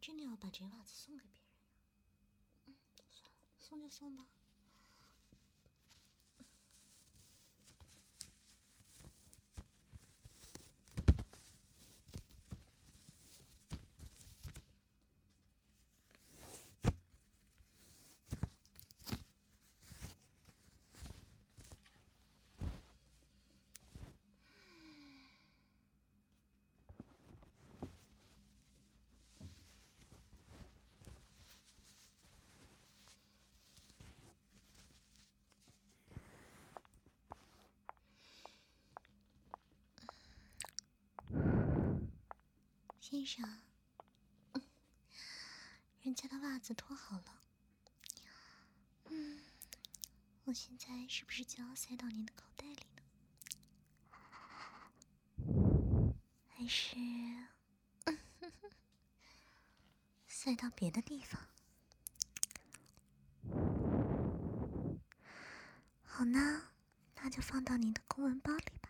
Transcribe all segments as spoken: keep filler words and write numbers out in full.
真的要把这袜子送给别人呀？嗯，算了，送就送吧。先生，人家的袜子脱好了，嗯，我现在是不是就要塞到您的口袋里呢？还是塞到别的地方？好呢，那就放到您的公文包里吧。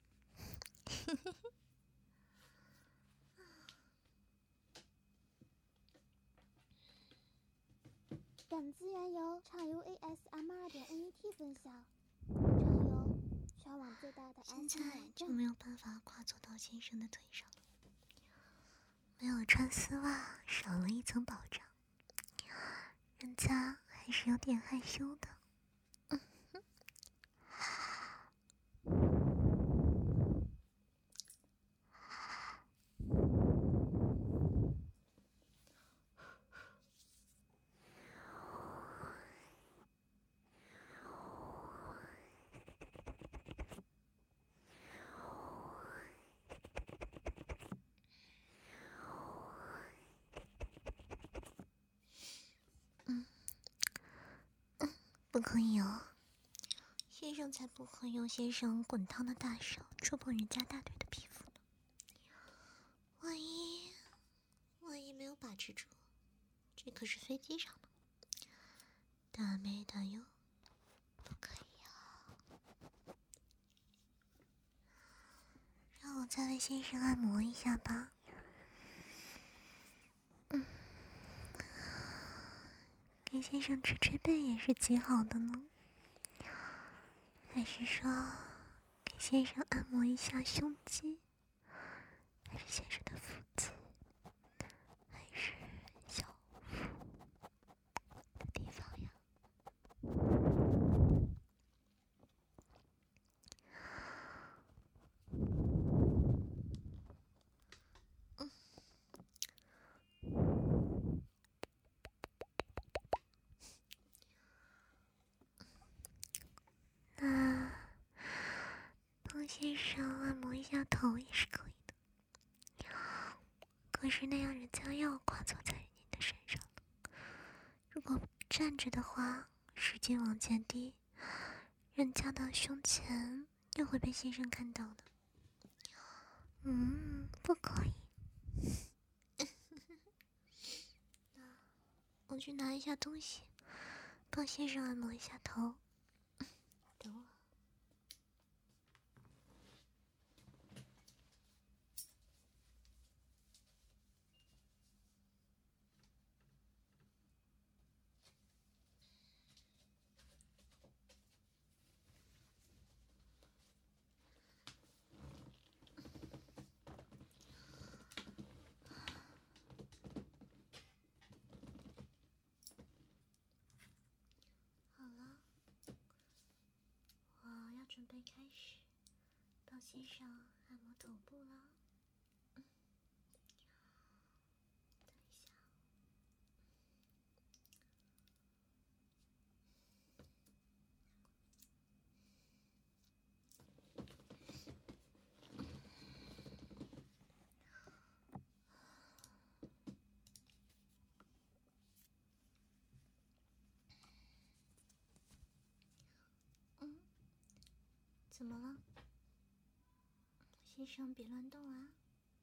本资源由畅游 A S M 二点 N E T 分享，畅游全网最大的现 S 在 M 网就站。 没有办法跨坐到先生的腿上了，没有穿丝袜，少了一层保障，人家还是有点害羞的。不可以哦，先生才不会用先生滚烫的大手触碰人家大腿的皮肤呢。万一，万一没有把持住，这可是飞机上的，大妹大哟，不可以啊！让我再为先生按摩一下吧。嗯，给先生捶捶背也是极好的呢。还是说，给先生按摩一下胸肌，还是先生的腹肌，还是小腹的地方呀？那帮先生按摩一下头也是可以的，可是那样人家又要跨坐在您的身上了。如果站着的话，使劲往前低，人家的胸前又会被先生看到的。嗯，不可以。那我去拿一下东西，帮先生按摩一下头。等我。好了，我要准备开始帮先生按摩头部了。嗯，等一下。嗯，怎么了？先生别乱动啊，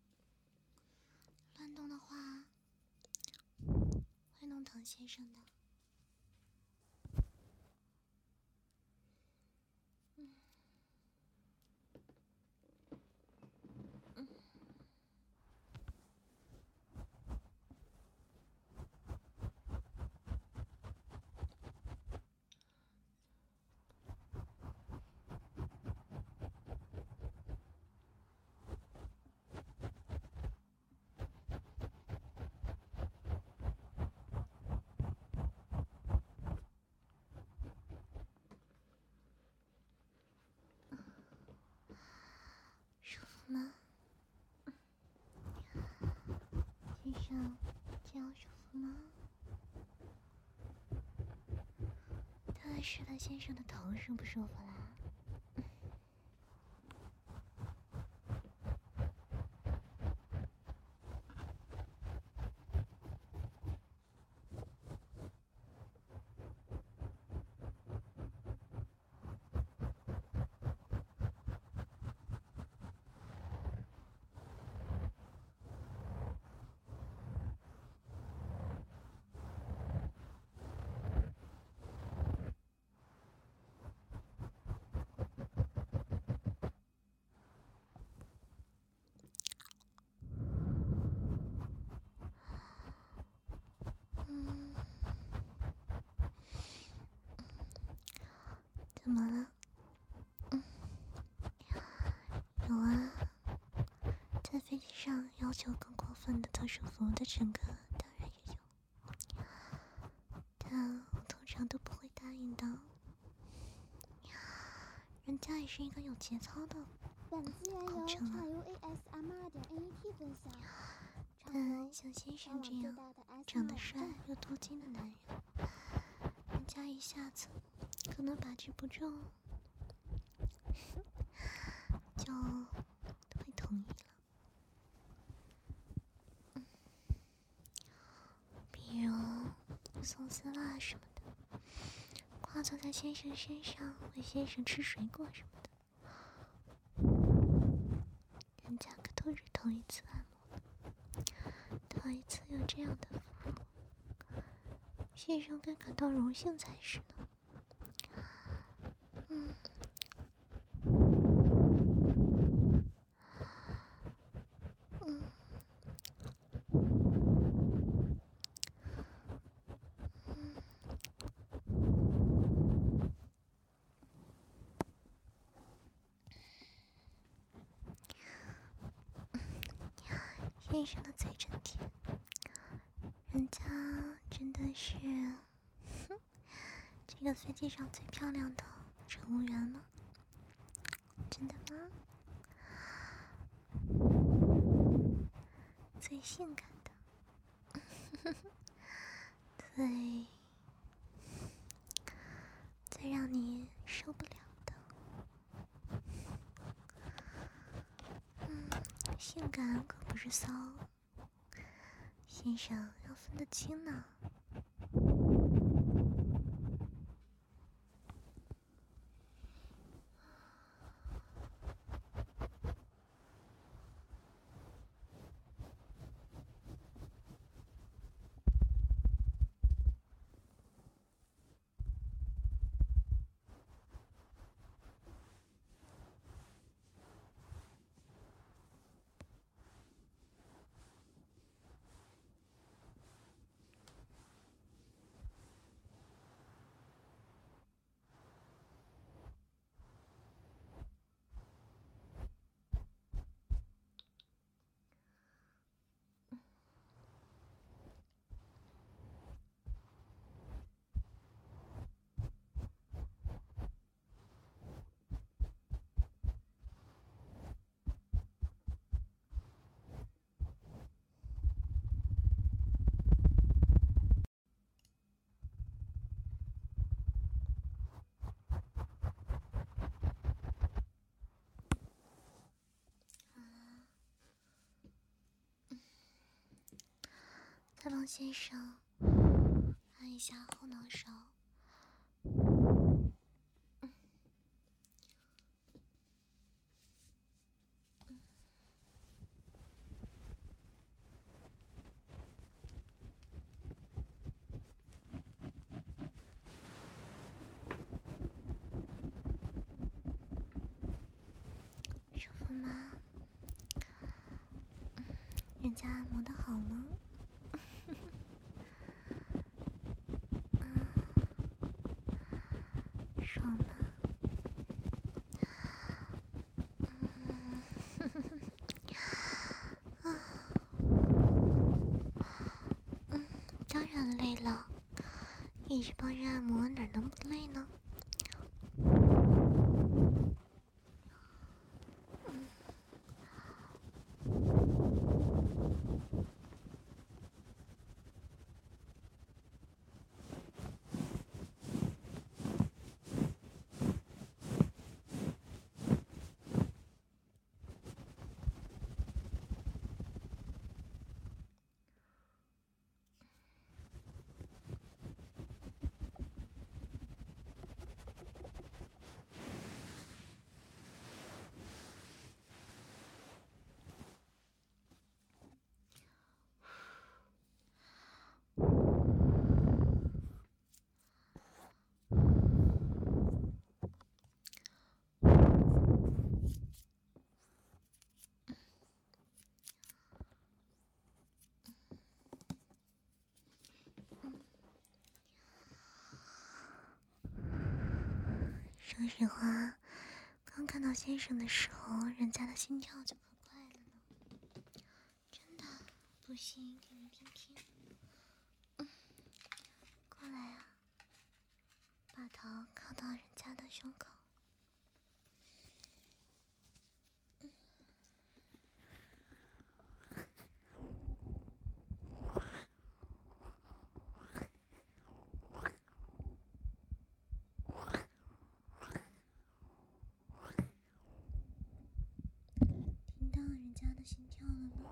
乱动的话会弄疼先生的。嗯嗯这样舒服吗？当然是了，先生的头舒不舒服啦？嗯，怎么了？嗯，有啊，在飞机上要求更过分的特殊服务的乘客当然也有，但我通常都不会答应的。人家也是一个有节操的。 本资源由畅游 A S M 二点 N E T 分享。 但像先生这样长得帅又多金的男人，人家一下子可能把持不住，就会同意了。嗯，比如送丝袜什么的，挂坐在先生身上喂先生吃水果什么的，人家可都是头一次按摩了，头一次有这样的服务，先生该感到荣幸才是呢。嗯。嗯。先生的嘴真甜，人家真的是，哼，这个飞机上最漂亮的乘务员了。真的吗？最性感的，最最让你受不了的。嗯，性感可不是骚，先生要分得清呢。再帮先生按一下后脑勺。嗯嗯、舒服吗？嗯、人家按摩的好吗？爽吗？嗯，嗯，当然累了，一直帮人按摩哪能不累呢？ 说实话，刚看到先生的时候，人家的心跳就可快了呢。真的，不信给你听听。嗯，过来啊，把头靠到人家的胸口。听到人家的心跳了吗？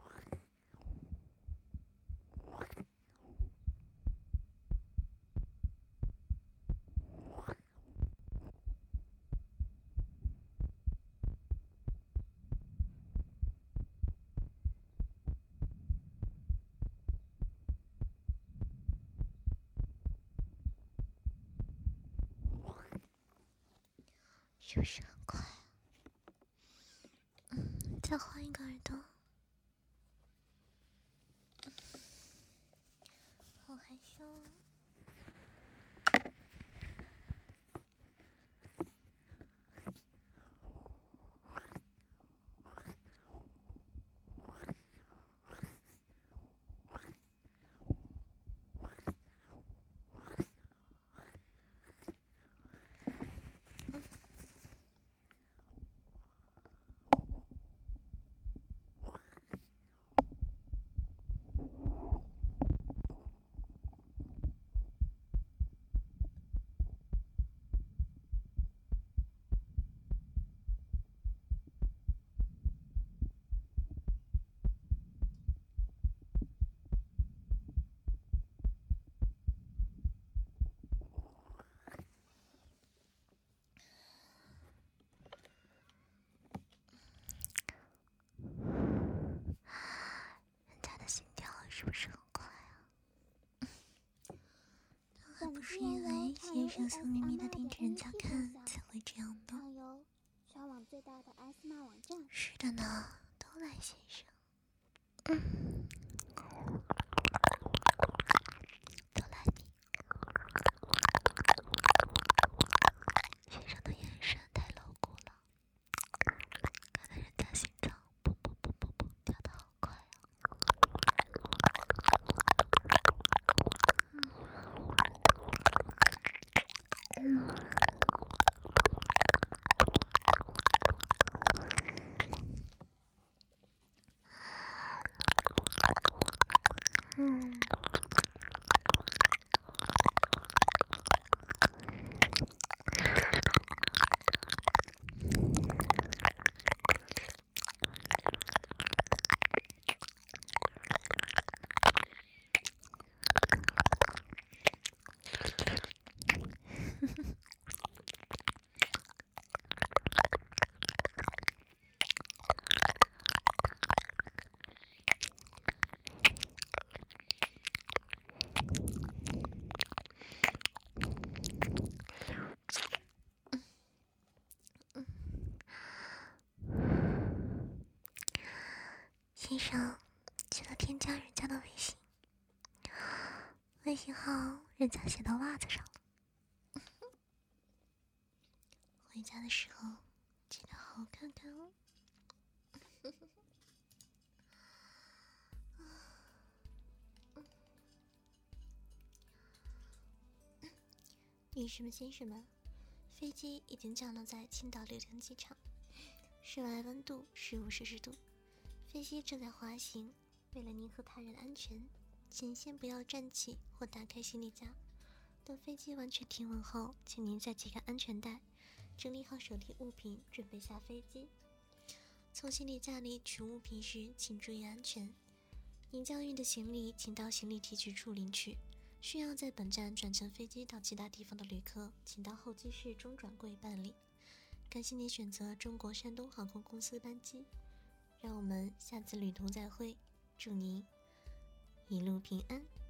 是不是很快啊？嗯，再换一个耳朵。好害羞啊。人家的心跳是不是很快啊？还不是因为先生色眯眯的盯着人家看才会这样的。 畅游全网最大的 S 码网站。 是的呢，都来先生。嗯，都来你。先生的眼神太露骨了，看得人家心脏噗噗噗噗噗跳得好快啊。嗯。嗯。先生，记得添加人家的微信，微信号人家写到袜子上了。回家的时候记得好好看看哦。女士们、先生们，飞机已经降落在青岛柳江机场，室外温度十五摄氏度，飞机正在滑行。为了您和他人的安全，请先不要站起或打开行李架。等飞机完全停稳后，请您再解开安全带，整理好手提物品，准备下飞机。从行李架里取物品时，请注意安全。您将运的行李，请到行李提取处领取。需要在本站转乘飞机到其他地方的旅客，请到候机室中转柜办理。感谢您选择中国山东航空公司班机，让我们下次旅途再会。祝您一路平安。